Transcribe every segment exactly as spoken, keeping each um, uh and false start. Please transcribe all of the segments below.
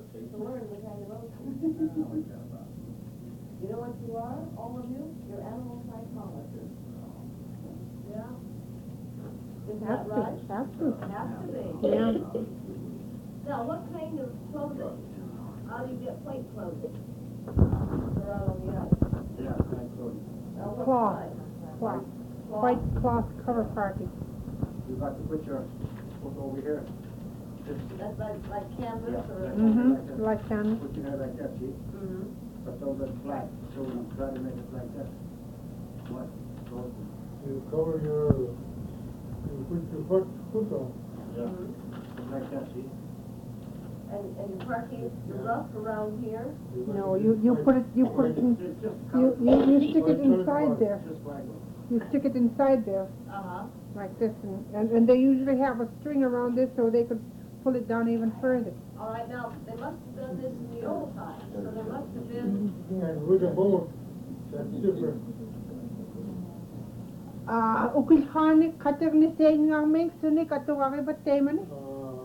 see. To learn the kind of ocean. Oh, we got about. You know what you are, all of you? You're animal psychologists. Yeah. Isn't that Have to, right? have to. Has to be. Yeah. Now, what kind of clothing? How do you get plate clothing? They're out on the ice. Yeah, that's good. Now, what Cloth. kind? Cloth. Cloth? White cloth cover party. You got to put your foot over here. Just That's like, like canvas Yeah. or? Mm-hmm. Like can. put your head like that, see? Mm-hmm. But over the flat, so I'm trying to make it like that. What? So, You cover your, you put your foot, foot on. yeah, Mm-hmm. like that, see? And, and your parking, your rough around here? No, you, you put it, you put it in, It's just you, you, you stick it inside there. Just like You stick it inside there, Uh-huh. like this, and, and, and they usually have a string around this so they could pull it down even further. All right, now, they must have done this in the old times, so there must have been, And with a boat, that's different. Ah, ukil khani khatak ni saying ngang ming suni katungari batayman. Uh,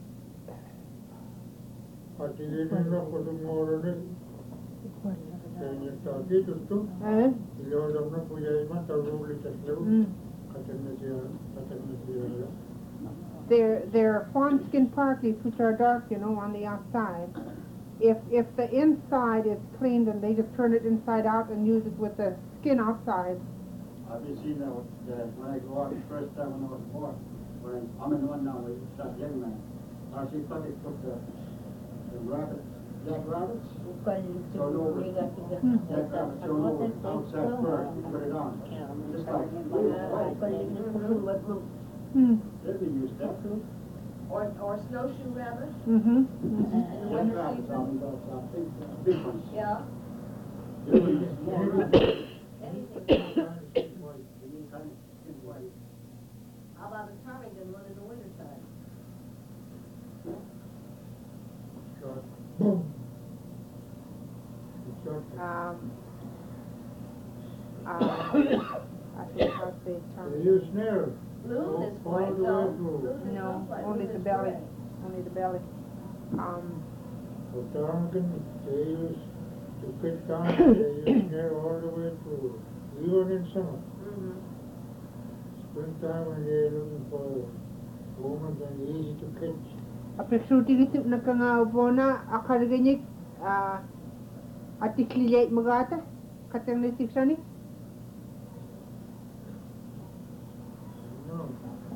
Articulation na po itong moro rin. Kaya niya taki, tusto. Eh? Ilawad na po yan man, taruli sa slow. Mm. Katak na siya, katak na siya. They're, they're fawn skin parkies, which are dark, you know, on the outside. If, if the inside is clean, then they just turn it inside out and use it with the skin outside. I've been seeing that with, uh, when I go out the first time when I was born. When I'm in one now, we start young man. I see thought they put the, the rabbits, black rabbits. So no, black rabbits, so no outside fur, you put it on. Just like, Hmm. they've been used that too. or, or snowshoe rabbit, Mm-hmm. Black rabbits, I mean, those, uh, big, big ones. yeah, They were used more rabbits. anything. How about a ptarmigan one in the wintertime? Shot. Boom. Shot. Um, uh, I think I'll say They term. use snare. Loon is All white, the way though. through. Loon is No, not white. only Loon the is belly, gray. only the belly. Um, For ptarmigan, they use, to catch ptarmigan, they use snare all the way through, even in summer. Mhm. Springtime when they're looking for women and easy to catch. apeksuti gitu nakangaupo na akariganyik ah atikliyay magata katang ni siksani. No.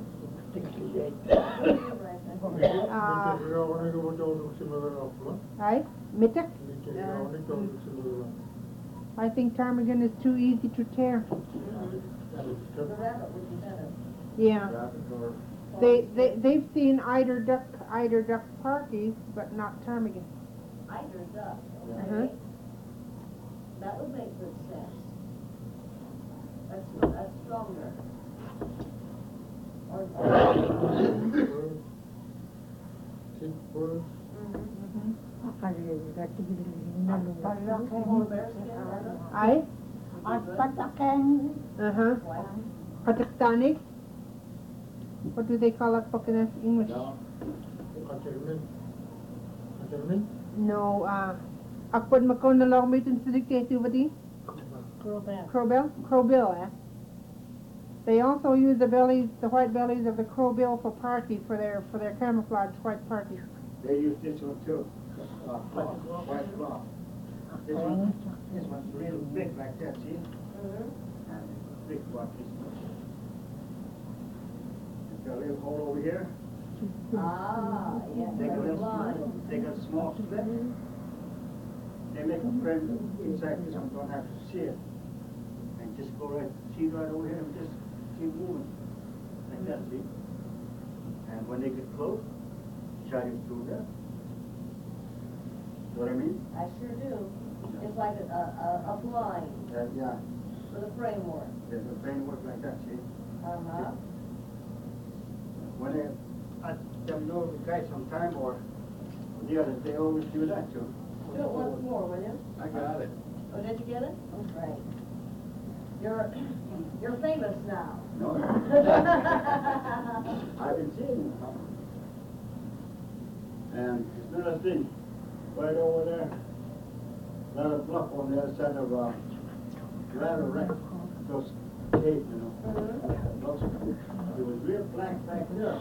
Ah. Minter rawan itu betul similar apa? Ay, mitak. Minter rawan itu similar. I think ptarmigan is too easy to tear. The rabbit would be better. Yeah. Rabbits or They, they, they've seen eider duck, eider duck parkies, but not ptarmigan. Eider duck, Uh-huh. okay? That would make good sense. That's, that's stronger. Or, Birds, sick birds. mhm. Mm-hmm. Polar bear skin, rabbit? Ay? Good. Uh-huh. White. Kataktanik? What do they call it in English? no. Katermin. Katermin? No, uh, akpad makaw na lang may tunsidik tayo ba di? Crowbill? Crowbill, eh? They also use the bellies, the white bellies of the crowbill for party, for their, for their camouflage white party. They use this one too. Uh, cloth, white cloth. This one, this one's real big like that, see? Mhm. And big one, this one. Got a little hole over here. Ah, yes, Take a that's little, line. take a small slit. They make a frame inside this one, don't have to see it. And just go right, see right over here and just keep moving. Like that, see? And when they get close, shine it through there. See what I mean? I sure do. It's like a, a, a blind Uh, yeah, with a framework. there's a framework like that, see? Uh-huh. When they, I them know the guy sometime or the others, they always do that too. Do it once more, will you? I got it. Oh, did you get it? Oh, great. You're, you're famous now. No. I've been seeing it. And it's another thing. right over there. Ladder Bluff on the other side of, uh, Ladder Wreck, those caves, you know. Those, it was real black back there.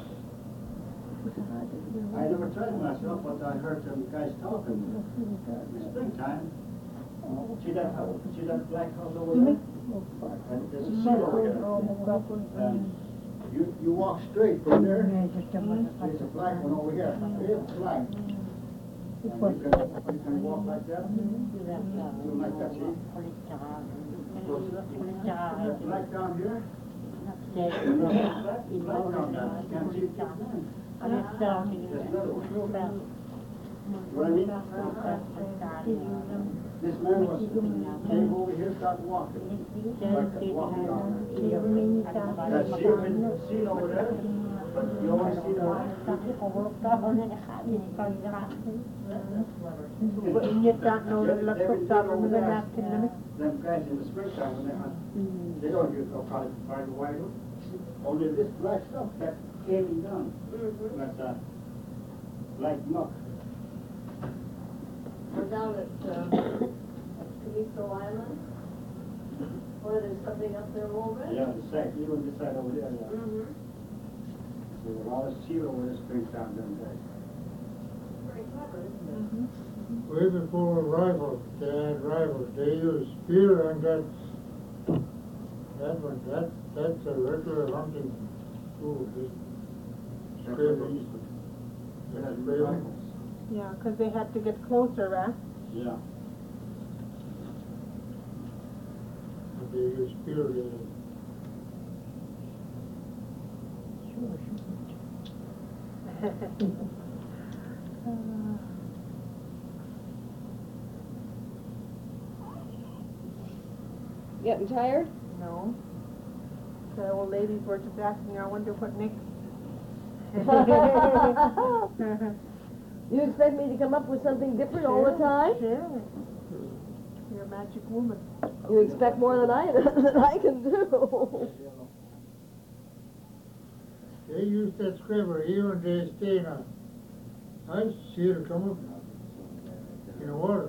I never tried myself, but I heard some guys talking. In the springtime. See that house, see that black house over there? And there's a seal over there. And you, you walk straight from there, there's a black one over here, real black. And you can, you can walk like that, you like that, see? There's black down here. And there's black, black down there, you can't see it down there. There's another one. What I mean? This man was, came over here, started walking. Like that, walking down there. That seal, seal over there, but you only see the line. Them guys in the springtime when they hunt, they don't use no color fire white. Only this black stuff that came down. That's uh, black muck. We're down at, uh, at Canico Island. Or there's something up there already? Yeah, the side, even this side over there, yeah. Mm-hmm. There's a lot of seal over this springtime, them guys. Very clever, isn't it? Way before rifles, they had rifles, they used spear and that, that one, that, that's a regular hunting tool, just scraping. Yeah, Scraping. Yeah, 'cause they had to get closer, right? Yeah. But they use spear, they, Getting tired? No. The old ladies were just asking, I wonder what next. You expect me to come up with something different all the time? Sure. You're a magic woman. You expect more than I, than I can do. they use that scraper even they stay in a ice, see it come up in the water.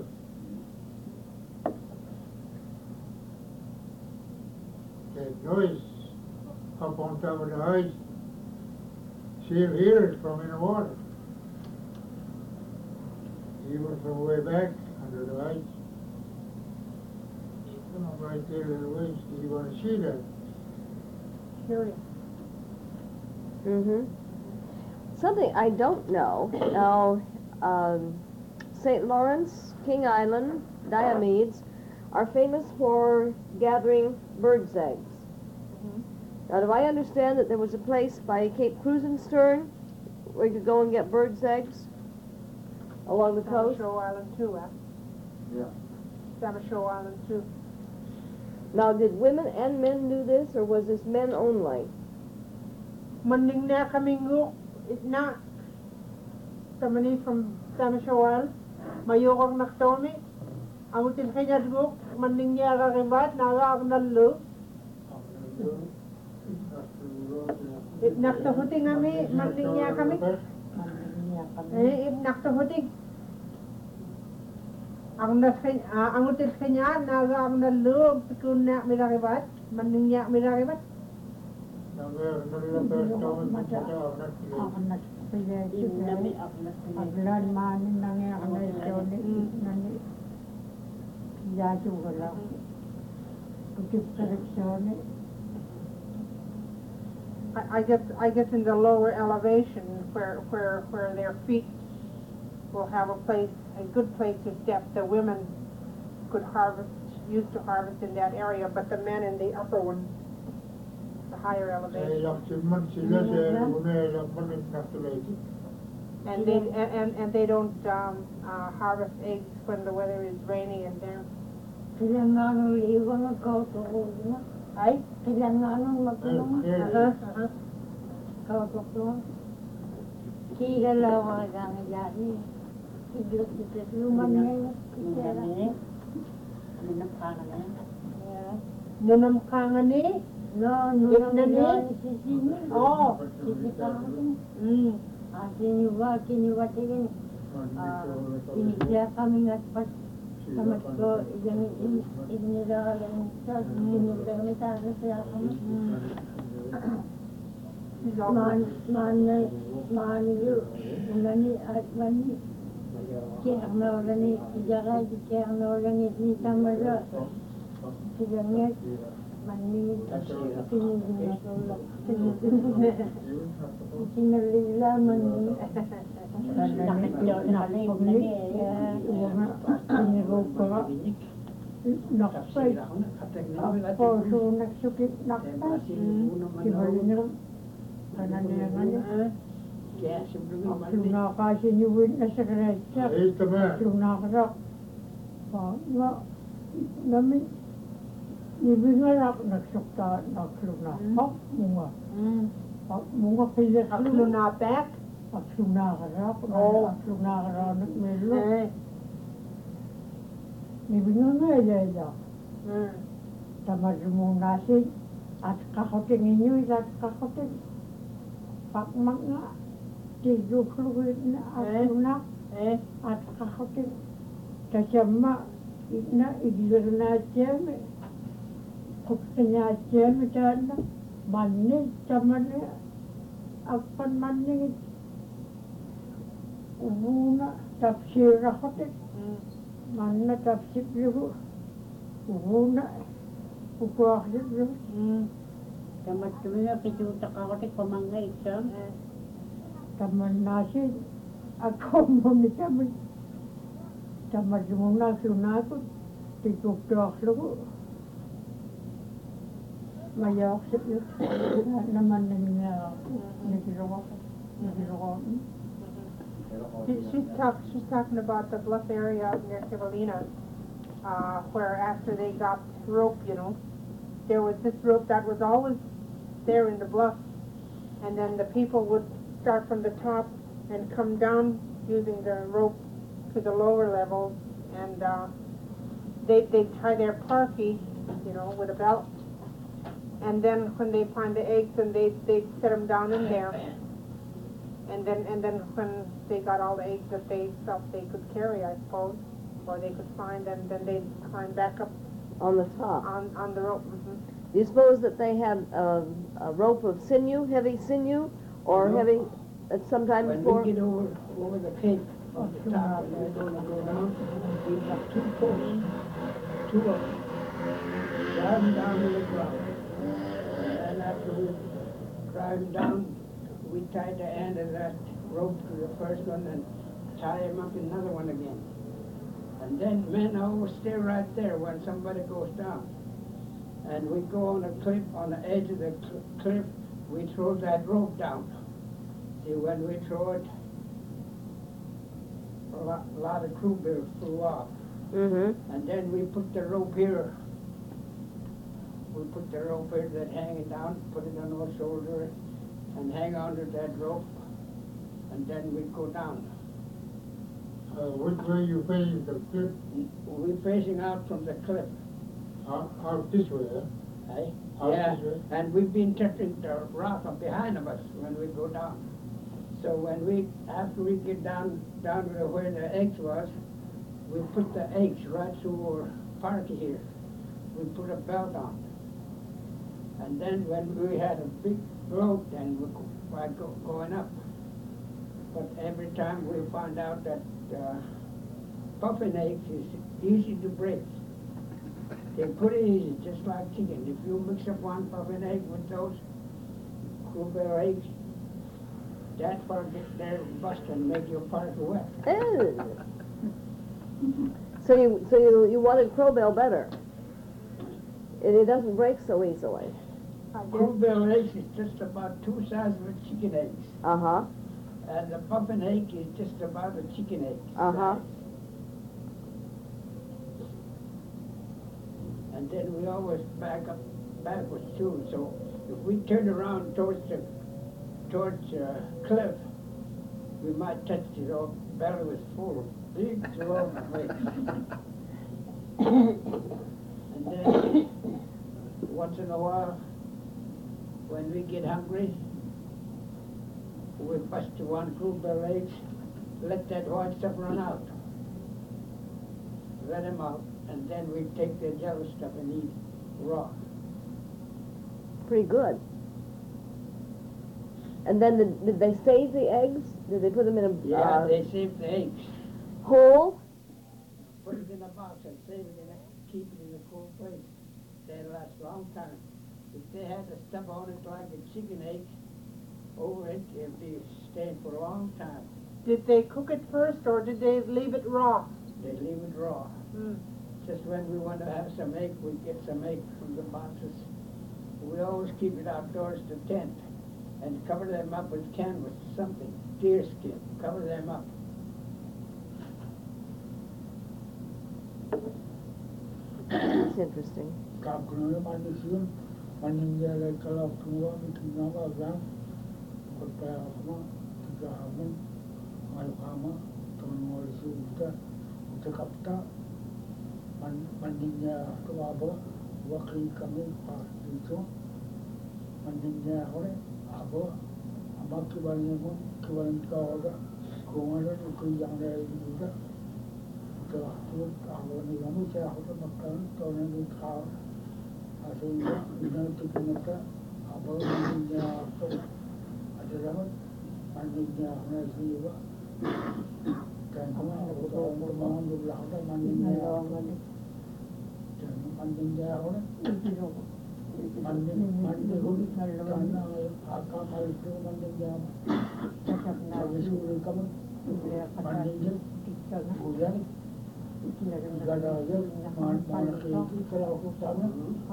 That noise up on top of the ice, she'll hear it from in the water. Even from way back under the ice. Come up right there to the waist, you want to see that? Curious. Mm-hmm. Something I don't know. Now, um, Saint Lawrence, King Island, Diomedes are famous for gathering birds' eggs. Mm-hmm. Now, do I understand that there was a place by Cape Krusenstern where you could go and get birds' eggs along the coast? Samashow Island too, huh? Yeah. Samashow Island too. Now, did women and men do this, or was this men only? Manding na kaming nguk, itna. Tamani from Samashow Island. Mayokang naktomi. Ang utin kanya nguk, manding niya karibat, naga ang nalu. Itnak to huting kami, manding niya kami. Eh, itnak to huting. Ang nas kanya, ang utin kanya, naga ang nalu, pikun na minaribat, manding niya minaribat. Aglan manin nangi akanay joni nani yaju gala kutip seleksyon. I, I guess I guess in the lower elevation where where where their feet will have a place, a good place to step. The women could harvest, used to harvest in that area, but the men in the upper one, the higher elevation. And they and, and, and they don't um, uh, harvest eggs when the weather is rainy and damp. Kailangan ligo na kautukod na. Ay? Kailangan matulong. Uh-huh, uh-huh. Kautukod. Kigalaw ka kang jani. Iglot ito luman niya. Kaya. Nunam kangan ni? No, nunam na ni? sisini. Oh. Sisi kangan. Mm. Ah, kinyuwa, kinyuwa tingin. uh, inisiya kami at pas tamat ko yang iniralan sa sinulong ni tasa siya kami man man man yu nani at mani kaya na lani jaga kaya na lani ni tamara sigangit mani sinulong sinulong sinulila mani nakapay ako so nagsukit nakapay kibalinang kananilangan at nakasinuwin na sa kretsa at nakarak na namin ibingalak nagsukta naklunapak bunga bunga kaya Aklunapek? Aklunakarak Oh. aklunakarak nagmelo Eh. ibingalaya Hmm. tamad mo nasin at kakoting inyo at kakoting pakmak nga tiduklugit na aklunak Eh. at kakoting kasama na iglir na siyeme kukanya siyeme sana manin tamane apan manin ubuna tafsir akoting Hmm. manna tafsir lihu ubuna ukuah lihu Hmm. Tamat kami nga, pitutak ako ti pamangay siya. Eh. taman nasin ako mo ni taman taman mo na sunakot tituktok lugo mayak sa iyo naman na niya nagiloko nagiloko She, she's talk, she's talking about the bluff area up near Kivalina, uh, where after they got rope, you know, there was this rope that was always there in the bluff, and then the people would start from the top and come down using the rope to the lower levels, and uh, they they tie their parky, you know, with a belt, and then when they find the eggs, then they they set them down in there. And then, and then when they got all the eggs that they felt they could carry, I suppose, or they could find, and then they'd climb back up On the top. on, on the rope. Mm-hmm. Do you suppose that they had a, a rope of sinew, heavy sinew, or No. heavy, at some time When before? we get over, over the cape of the top and we're gonna go down, we've got two posts, two of them, driving down to the ground. And after we drive down, we tie the end of that rope to the first one and tie him up in another one again. And then men always stay right there when somebody goes down. And we go on a cliff, on the edge of the cl- cliff, we throw that rope down. See, when we throw it, a lot, lot of crew bills flew off. Mm-hmm. And then we put the rope here. We put the rope here that hang it down, put it on our shoulder, and hang on to that rope, and then we go down. Uh, which way you facing the cliff? We're facing out from the cliff, Out, out this way, eh? eh? Out Yeah, this way? and we've been touching the rock from behind of us when we go down. So when we, after we get down, down to where the eggs was, we put the eggs right through our party here. We put a belt on. And then when we had a big float, then we go, by go, going up. But every time we found out that uh, puffin eggs is easy to break. They're pretty easy, just like chicken. If you mix up one puffin egg with those Crucible eggs, that part get there bust and make your part wet. Oh. So you, so you, you wanted Crowbell better. It, it doesn't break so easily. I guess. Crucible eggs is just about two sizes of chicken eggs. Uh-huh. And the puffin egg is just about a chicken egg. Uh-huh. size. And then we always back up backwards too. So if we turn around towards the towards uh, cliff, we might touch it. Our belly was full of big slow eggs. And then once in a while, when we get hungry, we bust one Crucible eggs let that white stuff run out. Let them out, and then we take the yellow stuff and eat raw. Pretty good. And then the, did they save the eggs? Did they put them in a Yeah, uh, they save the eggs. whole? Put it in a box and save it in a, keep it in a cool place. They last a long time. If they had the stuff on it like a chicken egg over it, it'd be staying for a long time. Did they cook it first or did they leave it raw? They leave it raw. Mm. Just when we want to have some egg, we get some egg from the boxes. We always keep it outdoors to tent and cover them up with canvas, something, deer skin, cover them up. That's interesting. Kapkunu mandisin, mandinjala kalau kunu mikina bagang, kota apa, tiga hamun, malkama, tuan itu kita, kita kapta, mandinnya apa, wakil kami pas itu, mandinnya oleh apa, apa kibarnya pun kibaran kau ada, kumaran itu yang ada juga. Waktu awal ni kami saya harus makan tahun ini kau asalnya kita kita kita apa mandinya tu ada dapat mandinya mana siapa dan kami ada tahun kemarin juga ada mandinya dan mandinya orang mandi mandi huli karena akam itu mandinya kami suruh kami mandinya hujan gada aja man man itu kalau aku sana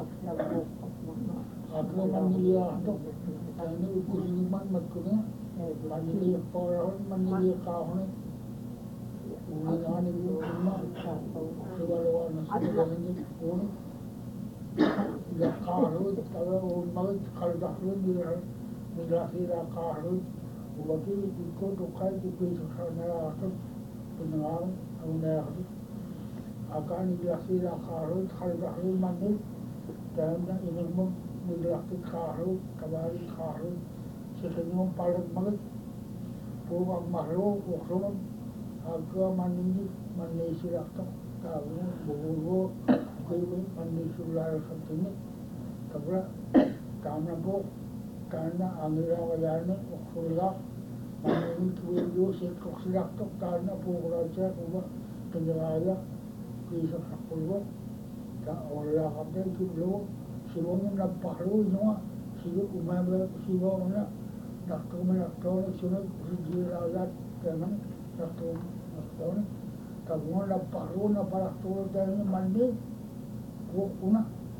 aku mandiri atau ini ukur lima maksudnya mandiri orang mandiri kau ni ulang ini lima kalau nasi goreng ini pun ya kau kalau mau kalau dah lu dia dia kira kau waktu itu tu kai tu itu sana atau penang awalnya akan dilaksir akharut khalidahul manil dan ini mem dilaksir akharut kabari akharut sesuatu paling malut puang mahlo ukron agak manini manisi lakto tahu buku kuih manisi ular satunya kabra karena bu karena angira wajahnya ukrolah manini kuih itu sekok lakto karena puang aja ubah penjelaja kisah sepuluh, tak orang apa itu belum, siapa nak pahlaw semua, siapa umam siapa mana, nak tu mana tu ni siapa kerja rakyat, jangan nak tu nak tu ni, tak mana nak pahlaw nak pahlaw tu jangan mandi, gua una,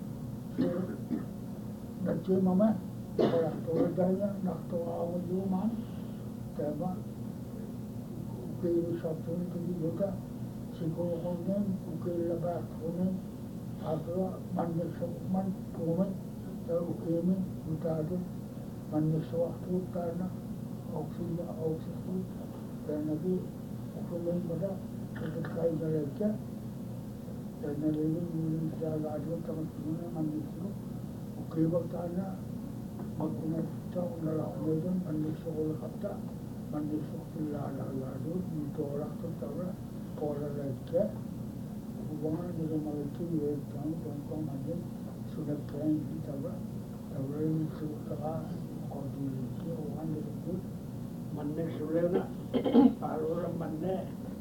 nak cuma mama, pahlaw tu jangan nak tu awal juman, jangan, kiri satu ni kiri juga. Sikul kuning, ukil lebat kuning, atau manis man kuning, atau ini kita ada manis waktu karena oksigen oksigen dan lagi kuning pada terkait mereka dan lagi ini kita ada teman-teman manis itu ukil karena makna tahu nalar kuning manis sekolah kata manis sekolah lalu itu orang tu tahu pola lagi, hubungan dengan mereka yang tahu tentang macam sudah keren kita ber, orang suka koordinasi orang itu, mana sudah paru orang mana,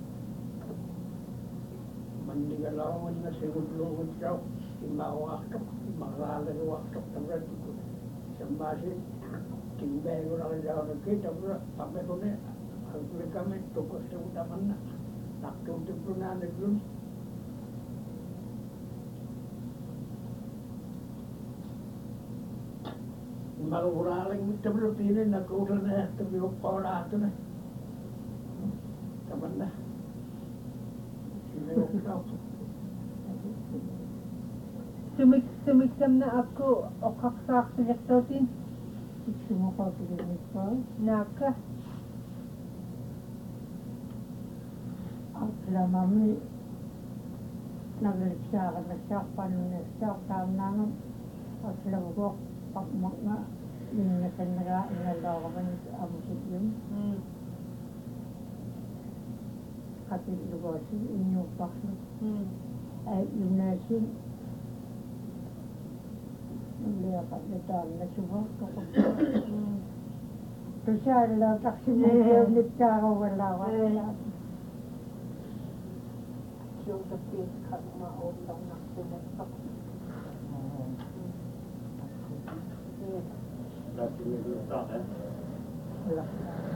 mandi kalau mana sebut lu jauh, lima waktu, lima kali waktu tempat itu, sembari tinggal orang jauh kita ber, sampai tu ni, aku kami tukar sudah mana. Nakto tu pernah negeri. Malu uraling kita berarti ini nak udah nih tapi opola tu nih. Kapan dah? Sini opera. Sumik sumiksam na ako o kaksak sa jaktotin. Sumukaw sa ginito. Naka. Sila mami naglisya ka nagsak panunagsak tam naman at sila ko pagmak na iningatan nila inalaw ka man ang musik yun kapitlugosi inyupaksu. Mm. Ay yunasin. Liya kapitan na subak kapag. Tusarla taksimuliw niptaro wala wala. Yung the face cut mautang na sinasak. That's the way to start, eh? Wala.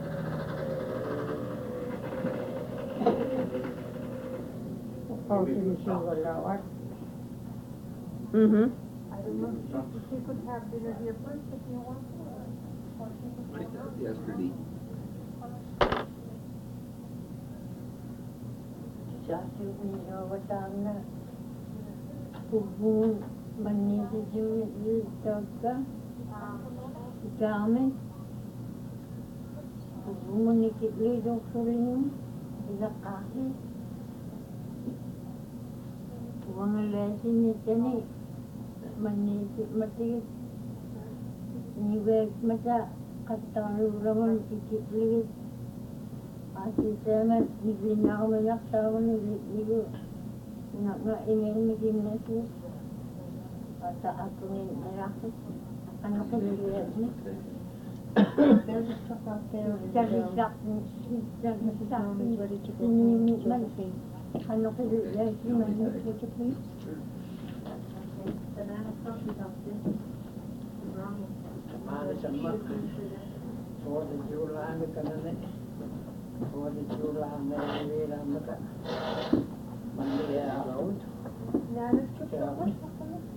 Kapag sinisig wala wala. Mm-hmm. I don't know, she, she could have dinner here first if you want to. Or she could I go thought out. yesterday. Sasi unya watang na. Pubun manisi juu yutaka. Ikame. Pubun manikit lidong suling. Ilakahi. Wang lesi ni tani. Manisi mati. Niwek mata katang luraman ikit lidong. Asi sama nigina ko mayak tawa nigo nak nak ingin maging nasi ata ako ng malaki ano ka lihat ni There's a truck out there. jadi sak jadi sak ini man ano ka lihat ni man take it please Banana truck is out there. Wrong. Kamali sa mak. So the julaan ka na na. So the julaan na nila maka. Mandiya road. Nana's truck Kaya out there.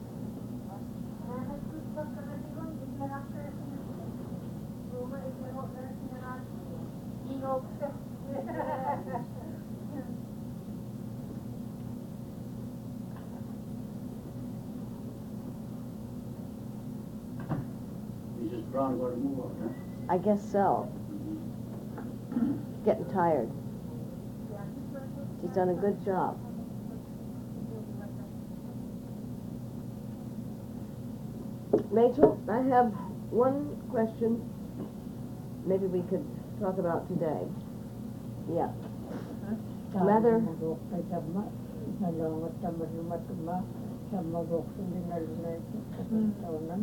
Missus Brown got to move on, huh? I guess so. Getting tired. She's done a good job. Rachel, I have one question maybe we could talk about today. Yeah. Mother, nalawat naman yung matuma sa magokso din na lunay taonan.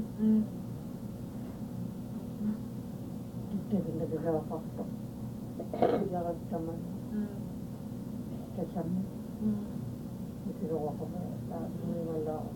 Dito nagagawa ko ito. Ilakad naman. Kasama. Ikinuha ko ba sa mga malaw.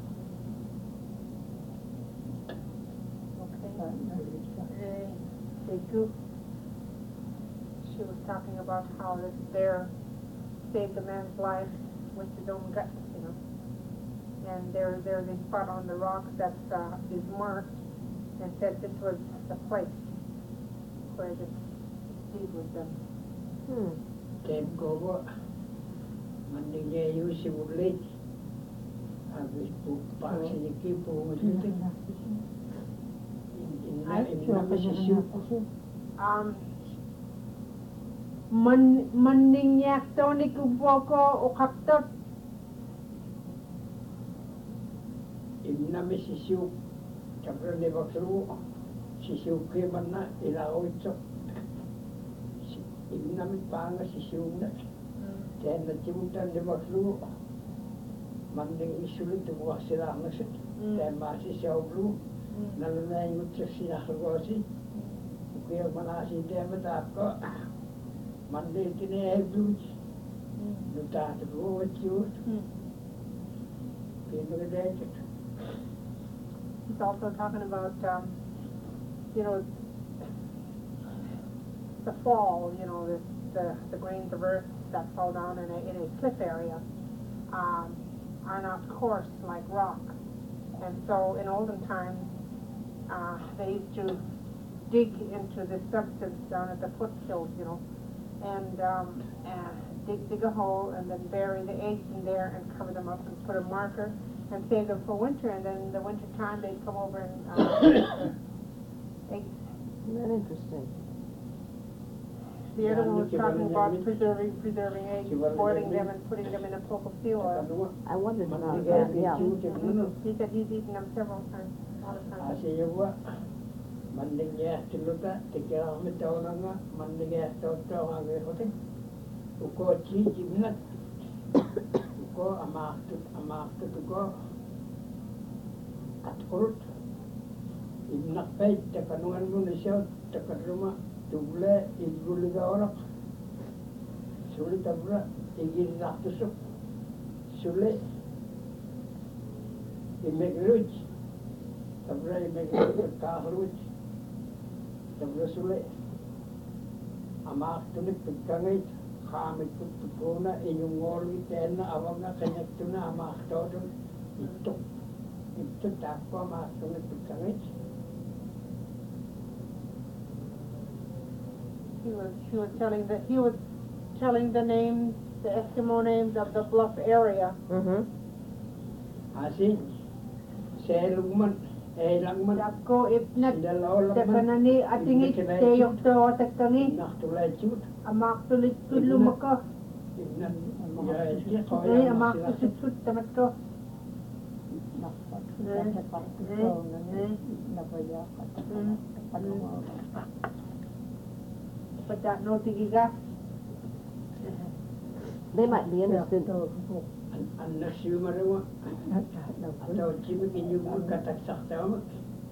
They, they do. She was talking about how this bear saved a man's life with his own guts, you know. And there, there's a spot on the rock that uh, is marked and said this was the place where this deed was done. hmm, Camp Gobo. Mandiya yu si ulit. Habis po pa siniki po ulit. Ay, siya pa siya kasi. Um, man, maningyak daw ni Kuboko o kaktot. Inna mi sisiu. Kapra ni bakru. Sisiu ke mana ilaw ito. Inna mi panga sisiu na. Kaya na timutan ni bakru. Manding isulit tuwa sila ang nasit. Kaya masisiyaw blu. Nalunay mo siya sinakagosi. Kaya manasi dia matapko. Mandi tine blu. Nutata ko what you. Kaya dito. He's also talking about, um, you know, the fall, you know, the, the, the grains of earth that fall down in a, in a cliff area um, are not coarse like rock. And so in olden times, uh, they used to dig into this substance down at the foothills, you know, and, um, and dig, dig a hole and then bury the eggs in there and cover them up and put a marker and save them for winter, and then in the winter time they'd come over and uh, eggs. isn't that interesting? The other one was Yeah, talking look, about you preserving preserving eggs, You want to boiling get them me? and putting them in a poke of seal oil. I wondered about Mandiya that, yeah. bichu. He said he's eaten them several times, all the time. Asiyawa. Mandiya tiluta. Tikira kami taon nga. Mandiya taon taon nga hote. ko chi jimnat ko amak amak ko at kurut ibnak pay takanuan mo na siya takaruma tuble ibruliga orak sulit abra igil naktusok sulit imegluj abra imegluj kahluj abra sulit amak tunik pagkangit kamit pagkuna inyong ngoli tena awang na kanyak tuna amak todon itok itok tako amak tunik pagkangit. He was, he was telling the, he was telling the names, the Eskimo names of the bluff area. Mm-hmm. Asin, selugman, elangman, Dako ipnak, sinalaw lang man, tekanani atingit, teyok to atakani, naktulay chut, amak tulit tulo maka, ibnan, ya, ya, ay kaya amak masila tulit tulit tamat ko. But that no tigiga. They might be interested. an nasiumarawa, atau cimik inyubu katak saktawa,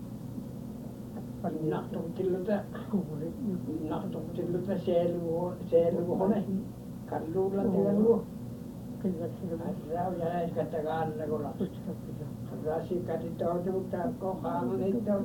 naktung tiluta, naktung tiluta selu selu hone, kallu la tilu, adraw ya katagan nagora, adrasi katitaw tu tak ko kang nito,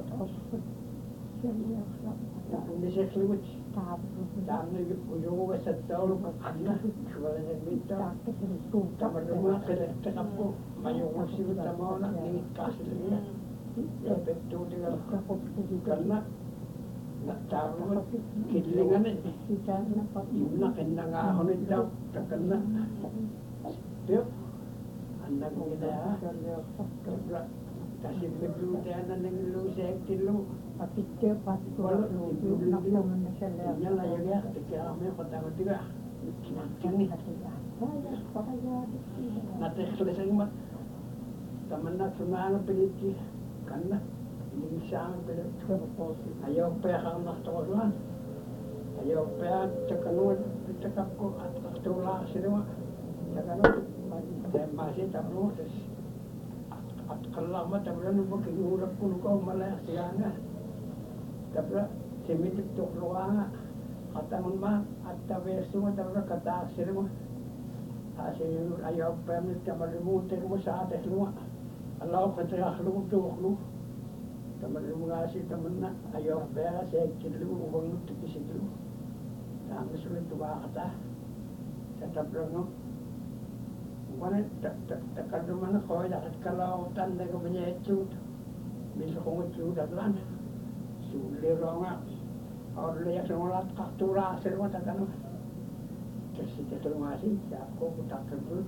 Pumisik liwit. Dami yung sa tawlo kakana. Wala na bita. Tamad mo kakap ko. Mayong siwit tamo na. Ningit kasi niya. Epekto diga. Karena nagtaro mo. Kidlingan eh. Yung nakinangahon ito. Kakana. Pero, anak ko gina. Kasi maglutan na ng lusek tilo. Pakitya pasko Wala, nak naman na siya lang. Yan lang yung yak, kaya kami patawad diga. Kinakini. Nateklesan mo. Taman na sumano piliti. Kana. Hindi siya ang piliti. Ayaw pa kang nakatawaran. Ayaw pa takanuan. Itakap ko at katula sila. Takanuan. Dahil masih tamu. At kalama tawaran mo kinurap ko ko malaya siya nga. Tapos simitik tukluwa nga katangon ma at taweso mo tapos katasir mo asin ayaw pa mo tamalimutin mo sa ates mo alaw ka tayo aklo tuklo tamalimu nga si taman na ayaw pa sa ekilo huwag mo tikisiglo tapos ulit tuwa ka ta sa tapos no wala takaduman ako yakit kalaw tanda ko manya etchut bisa kong etchut atlan Lero nga, or liyak sa mga kaktura sa mga takano. Kasi katurungasin, siya ako kutakar doon.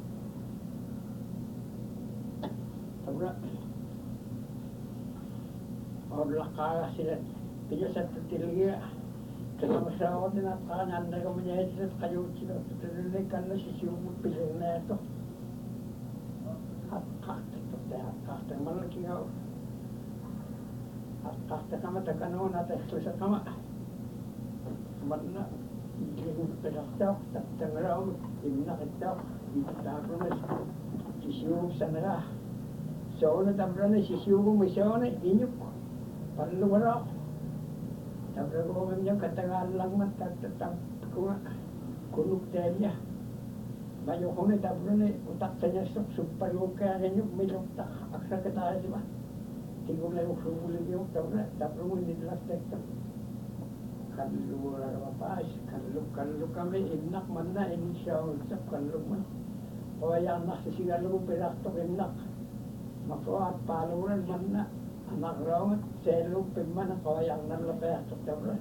Tabra, or lakaya sila, pinyo sa tutilya. Kasama sa ako din at kanan na kami niya ito sa kayo sila. Tutulikan na si Siyumot piling na ito. At kakta ito, at kakta malaki nga. Kakta kama takano na tayo sa kama. Mana, hindi ko pinaktaw, tatangaraw, imnakitaw, itatapro na sisiyong sa nara. So, natabra na sisiyong may siya na, inyok, panluwaraw. Tabra ko kami niya, katangal lang man, tatatap ko nga, kunok telya. Bayo ko na, tabra na, utak sa niya, supayog kaya inyok, may luktak, aksa ka tayo, di ba? Tinggal lang yung sumulig yung tabra, tabra mo hindi lang tekta. Kanlu wala na mapas, kanlu, kanlu kami, inak man na, inisya usap, kanlu man. O ayan na, sisigalo mo pinaktok inak. Mako at paluran man na, anak rawat, selo pigman, o ayan na lapayaktok tabra.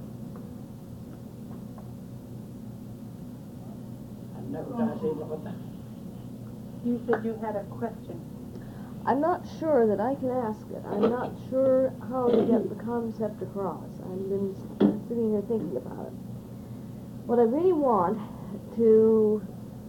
Anak ko kasi ilo ko ta. You said you had a question. I'm not sure that I can ask it. I'm not sure how to get the concept across. I've been sitting here thinking about it. What I really want to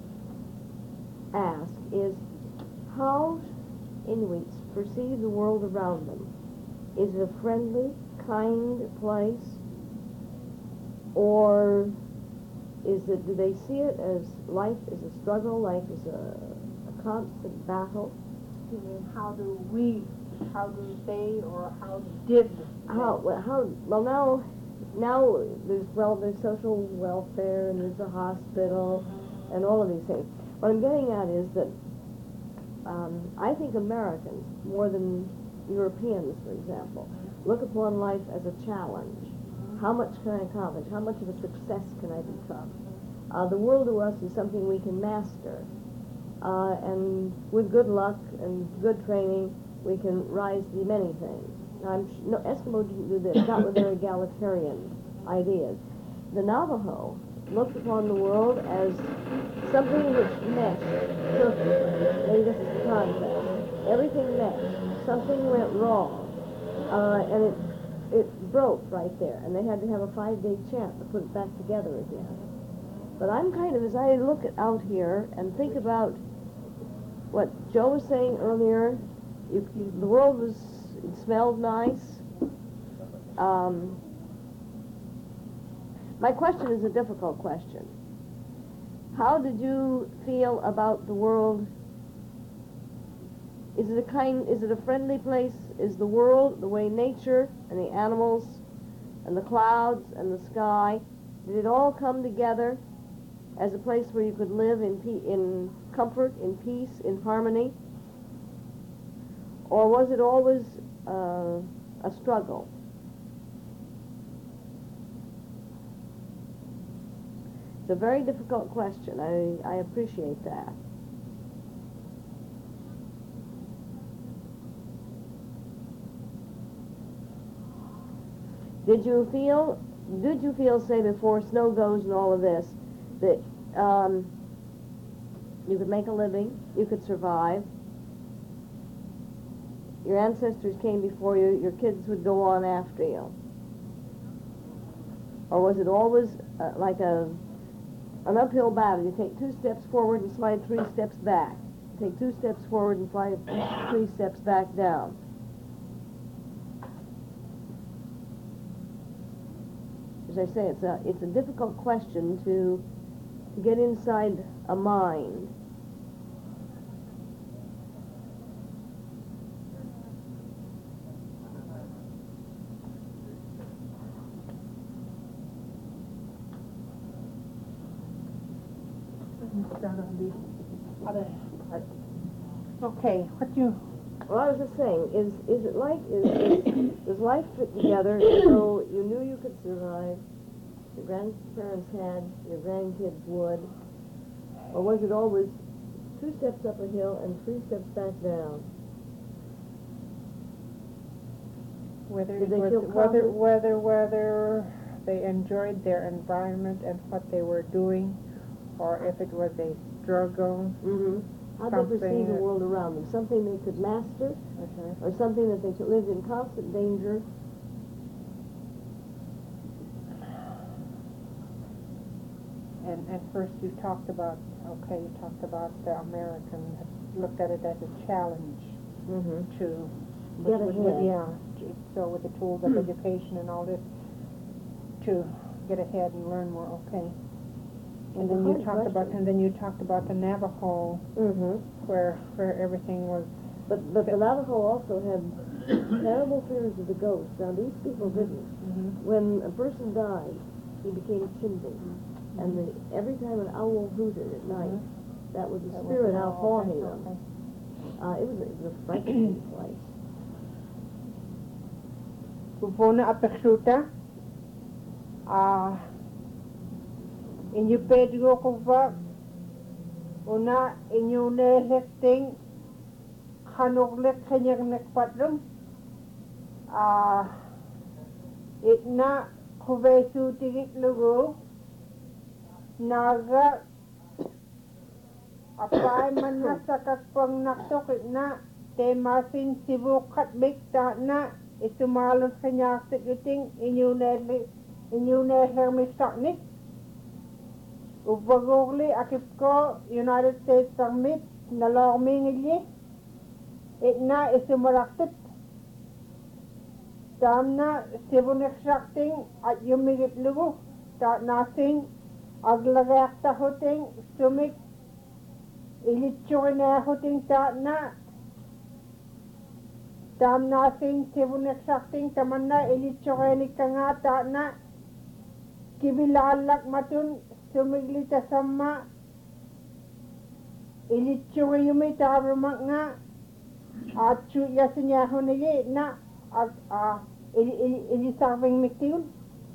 ask is how Inuits perceive the world around them. Is it a friendly, kind place? Or Is it, do they see it as life is a struggle, life is a, a constant battle? You mean, how do we, how do they, or how did they? How, well, how, well now, now there's, well, there's social welfare and there's a hospital and all of these things. What I'm getting at is that um, I think Americans, more than Europeans, for example, look upon life as a challenge. How much can I accomplish? How much of a success can I become? Uh, the world to us is something we can master. Uh, and with good luck and good training, we can rise to many things. Now, I'm sh- no, Eskimo didn't do this, not with their egalitarian ideas. The Navajo looked upon the world as something which meshed perfectly. Maybe this is the concept. Everything meshed. Something went wrong. Uh, and it it broke right there. And they had to have a five-day chant to put it back together again. But I'm kind of, as I look at out here and think about what Joe was saying earlier, you, you, the world was, it smelled nice. Um, my question is a difficult question. How did you feel about the world? Is it a kind, is it a friendly place? Is the world, the way nature and the animals and the clouds and the sky, did it all come together as a place where you could live in pe- in comfort, in peace, in harmony? Or was it always uh, a struggle? It's a very difficult question. I, I appreciate that. Did you feel, did you feel, say, before snow goes and all of this, that um, you could make a living, you could survive, your ancestors came before you, your kids would go on after you? Or was it always uh, like a an uphill battle? You take two steps forward and slide three steps back. Take two steps forward and slide three steps back down. As I say, it's a, it's a difficult question to, to get inside a mind. Okay, what you... Well, I was just saying, is is it like, is, is does life fit together so you knew you could survive, your grandparents had, your grandkids would, or was it always two steps up a hill and three steps back down? Whether Did it they was, feel whether, confident? whether, whether they enjoyed their environment and what they were doing, or if it was a struggle. Mm-hmm. How did they perceive the that- world around them? Something they could master, Okay. or something that they could live in constant danger? And at first you talked about, okay, you talked about the American looked at it as a challenge Mm-hmm. to Get with- with- ahead. yeah, to- so with the tools of education and all this, to get ahead and learn more. Okay. And It's a then you hard talked about, question. and then you talked about the Navajo, Mm-hmm. where where everything was. But, but the Navajo also had terrible fears of the ghosts. Now, these people didn't. Mm-hmm. When a person died, he became chimney. And the, every time an owl hooted at night, that was the That was spirit the out owl, haunting okay, them. okay. Uh, it was a, it was a frightening place. Bufona apeksuta. Ah, inyo pedro ko ba? Una inyo nehekting kanuglet kanyag nekpatlum. Ah, itna kuvesu tigit lugo. Naga apay man na sa kakpang naktok itna temasin sibukat bigta na isumalot kanya sikiting inyo nehekting inyo nehekting Ubagogli akip ko United States Summit nalawmingili itna isumaraktit tamna sibunikshakting at yumigit lugo ta nasing aglagak ta huting sumik ilitsukin na huting ta na tam nating tibunek sakting taman na ilitsukin ikanga ta na kibilalak matun sumigli ta sama ilitsukin yumi ta abrumak nga at chu yasinya hunigi na at ah ili ili ili sabing miktiun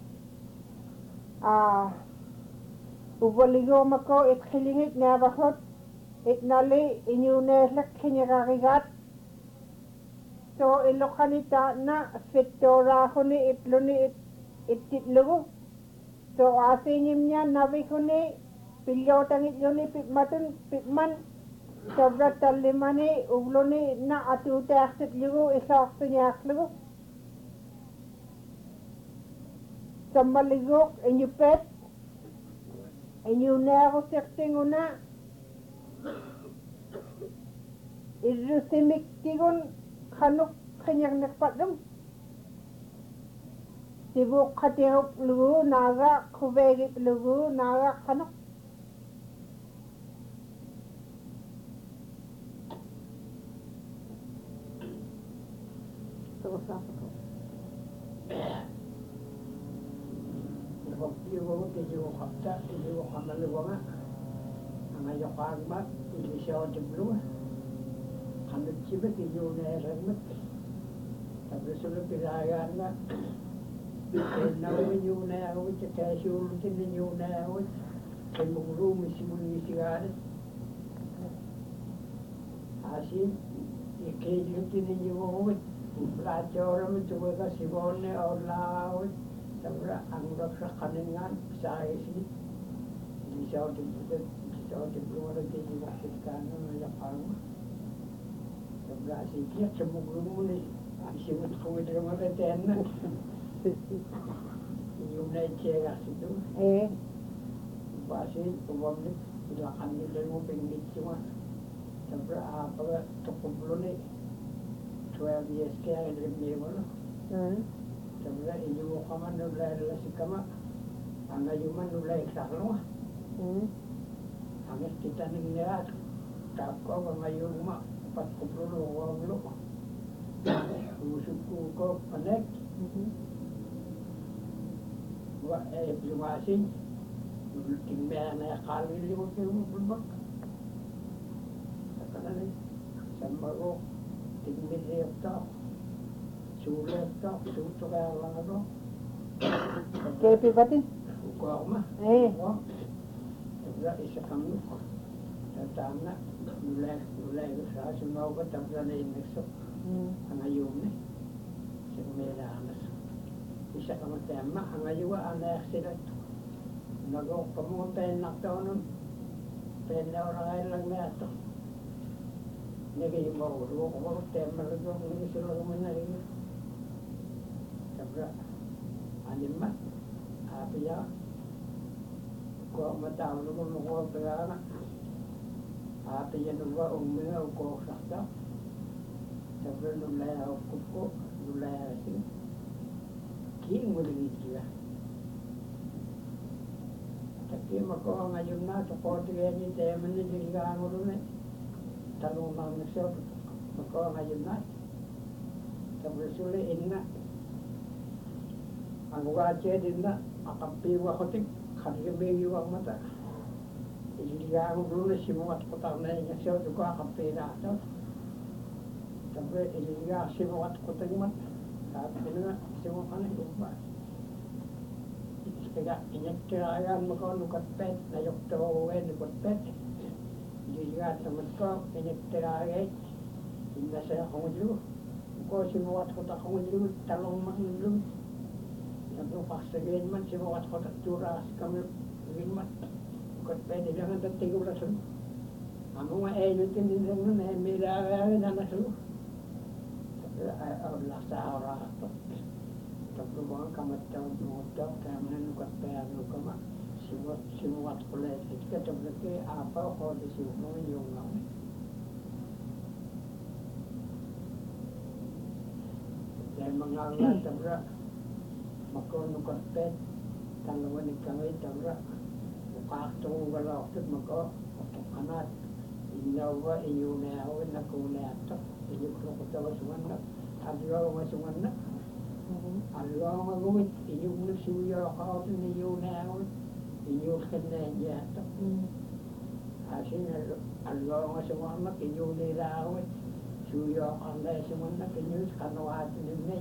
ah ubaligo mako it khilingit na bahot it nali inyune lak khinyagagigat so ilokanita na fitora huni itluni it ititlugu so asinyim nya nabi huni pilyotang itluni pitmatun pitman sobra talimani ugluni na atute aksit lugu isaksu nyaklugu sambaligok inyupet inyunero sektinguna irusimik tigun kanuk kanyang nakpadum sibuk katirup lugu naga kubegit lugu naga kanuk Philosophical. Yung yung kapta, yung kamaluwa nga, ang ayok agmat, hindi siya o tiblo. Kanot sibit, yung naramit. Tapos ulit pinagaan nga, nawin yung naawit, kaya siulutin yung naawit, kaya mong rumi simuli sigaret. Asin, ikailutin yung awit, plato orang itu mereka sibonnya orang Sabra ang raksa kaningan sa isi di sa di di sa di blue di di wakit kana na yapang sabra si kia semuglu ni isi mut kuwi de mala tenna yung na chega situ eh basi umam ni ilakan ni de mo pingit cuma sabra apa tukublu ni twelve years kaya de me wala hmm sabra inyo kama nulay si kama ang ayuman nulay saklo hmm ang kita ning niya tapko ang ayun ma pat kupro wang lo usuk ko panek wa eh lumasin timba na kali mo ko bulbak sakala samaro timbe ta sulit tak sulit kaya lang ano kepi batin ko ako ma eh oh tabla isa kami tatama mulai mulai sa sumaw ko tabla na inekso hmm ang ayun ni sa kumela anas isa kami tema ang ayuwa ang accident nago pamunta na taon pena orang lang na to nagay mo ro ko tema lang ni sila man na sabra animat apiya ko mataw no mo ko pagana apiya no wa umma ko sakta sabra no la ko ko no la sin king mo ni siya tapi mako ngayon na to ko tiya ni tema ni diga mo ron tanong na siya mako ngayon na sabra sule inna ang wache din na akapiwa ko tik karibeyo ang mata iligang dulu si muat kota na niya siya to ka kapena to tabre iliga si muat kota man sabi na si mo kana iba kaya inyekirayan mo ko nukat pet na yok to wen nukat pet iliga tamat ko inyekirayan inda sa ko dulu ko si muat kota ko dulu talong man dulu Sabro pasagin man si mga kotak turas kami rin man kat pwede lang ang tatigol na sun ang mga elutin din lang nun eh may lagay na nasun sabro ay lasa ara sabro mga kamataw nutaw kaya man nukat payano kama sinuwat ko lang ito sabro kaya apa ko di sinuwa yung nga dahil mga nga sabro mako nukat pet tanggawan ni kami tabra Paktuugalautit mako, anat inawa iyunawa nakunata, iyukrokotawasuana, alawasuana, alawagawit, iyunasuyakat iyunawa, iyukanayata. Asin alawasuana, iyunilawit, suyakanayasuana, iyus kanawatin imay.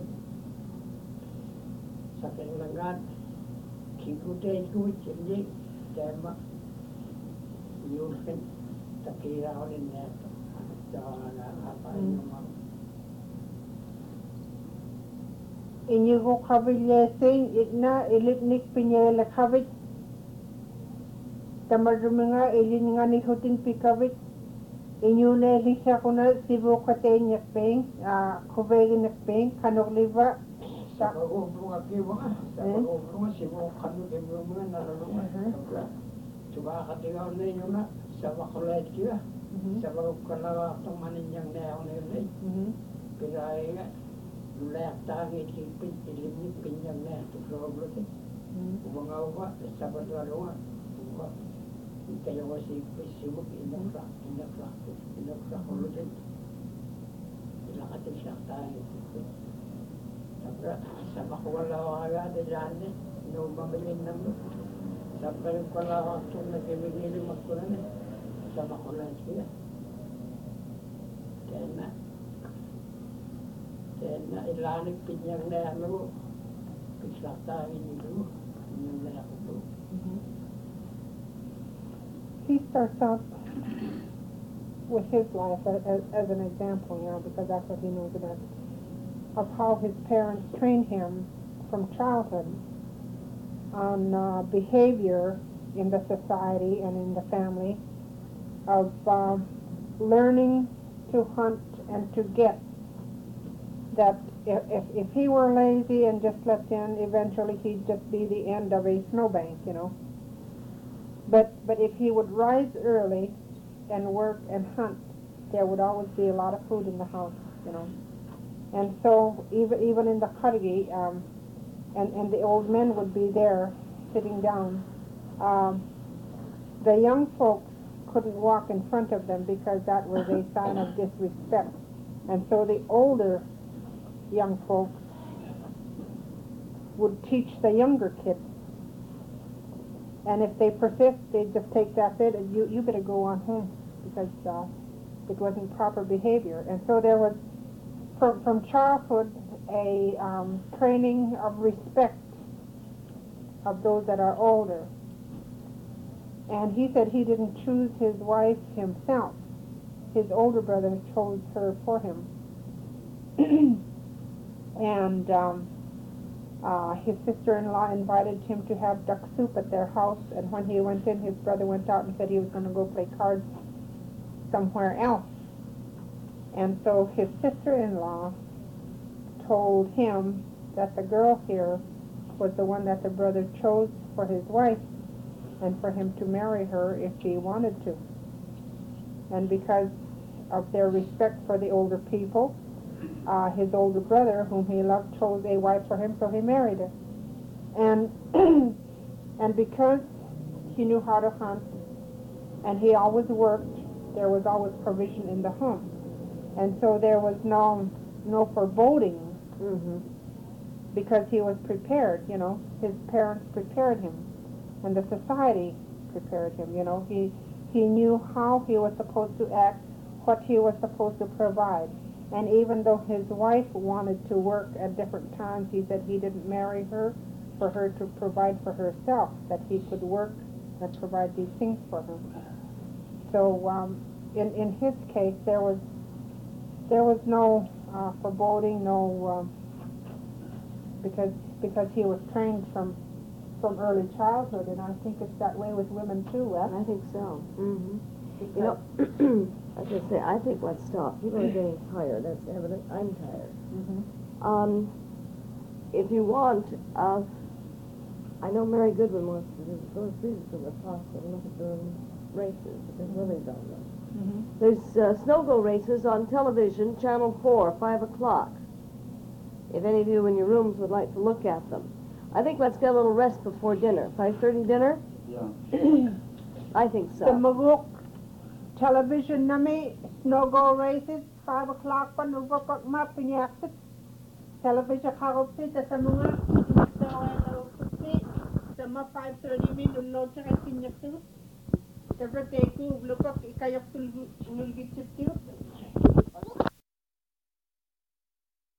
Sa kailangan, kikutay kuwit hindi, tema, yulkin, takira ko rin neto. Dahil nakapain naman. Inyo ko kabilyesing, itna, ilitnik pinyela kabit. Tamarumi nga, ilin nga ni hutin pikabit. Inyo na ilisya ko na sibo katay nyakpeng, kubegi nyakpeng, kanokliba. Sa pag-ubro nga kiwa nga, sa pag-ubro nga, sibo kanokliba mo nga nalulungan. Subakatigaw na inyo na, sa makulit kiwa. Sa pag-ukalawa itong maninyang nayaw na yun eh. Pinay nga, lulayak tangi, ilipin, ilimit, pinyang na, tukloblo eh. Umangaw ba, sa badwalo nga, uwa. Kayo nga si Sibuk, inakrak, inakrak, inakrak ulo din. Ilakatin siya tangi. Sabra, sa makuwala ko agad, dyan eh, inumamilin naman. Sabra yung pala ako itong nagibigili magkulan eh. Sa makulan siya. Kaya na. Kaya na ilanik pinyang na ano. Pislaktahin nito. Pinyang na ako. He starts off with his life as, as, as an example, you know, because that's what he knows about, of how his parents trained him from childhood on uh, behavior in the society and in the family, of uh, learning to hunt and to get. That if, if, if he were lazy and just slept in, eventually he'd just be the end of a snowbank, you know. But but if he would rise early and work and hunt, there would always be a lot of food in the house, you know. And so even even in the kargi, um, and and the old men would be there, sitting down. Um, the young folks couldn't walk in front of them because that was a sign of disrespect, and so the older young folks would teach the younger kids. And if they persist, they'd just take that bit and you, you better go on home because uh, it wasn't proper behavior. And so there was, from, from childhood, a um, training of respect of those that are older. And he said he didn't choose his wife himself. His older brother chose her for him. and um, Uh, his sister-in-law invited him to have duck soup at their house, and when he went in, his brother went out and said he was going to go play cards somewhere else. And so his sister-in-law told him that the girl here was the one that the brother chose for his wife, and for him to marry her if he wanted to. And because of their respect for the older people, Uh, his older brother, whom he loved, chose a wife for him, so he married her. And and because he knew how to hunt, and he always worked, there was always provision in the home. And so there was no no foreboding, mm-hmm, because he was prepared, you know. His parents prepared him, and the society prepared him, you know. He, he knew how he was supposed to act, what he was supposed to provide. And even though his wife wanted to work at different times, he said he didn't marry her for her to provide for herself, that he could work and provide these things for her. So um, in, in his case, there was there was no uh, foreboding, no, um, because because he was trained from from early childhood, and I think it's that way with women too, right? I think so. Mm-hmm. You know, I was going to say, I think let's stop. People are getting tired. That's evident. I'm tired. Mm-hmm. Um, if you want, uh, I know Mary Goodwin wants to go to the hospital and look at the races, because Lily's on them. Mm-hmm. There's uh, snow-go races on television, Channel four, five o'clock. If any of you in your rooms would like to look at them. I think let's get a little rest before dinner. five thirty dinner? Yeah. I think The so. Maguk television nami snow go races five o'clock pa nubo pag mapinyasit television karupsi sa mga so ano kupsi sa mga five thirty min unlo sa kinyasit every day ko lupa